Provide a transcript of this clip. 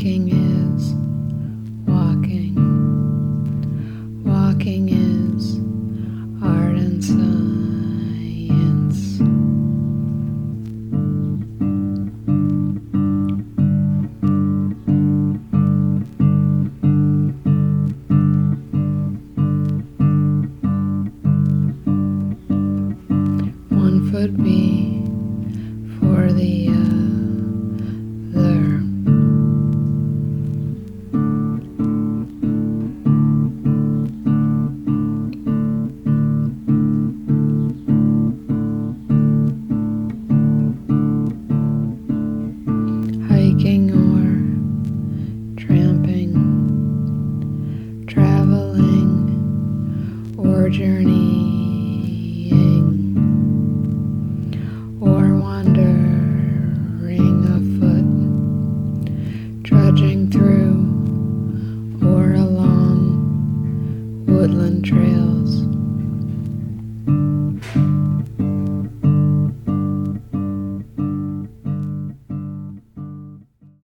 Hiking is walking. Walking is art and science. One foot be for the other. Hiking or tramping, traveling or journeying, or wandering afoot, trudging through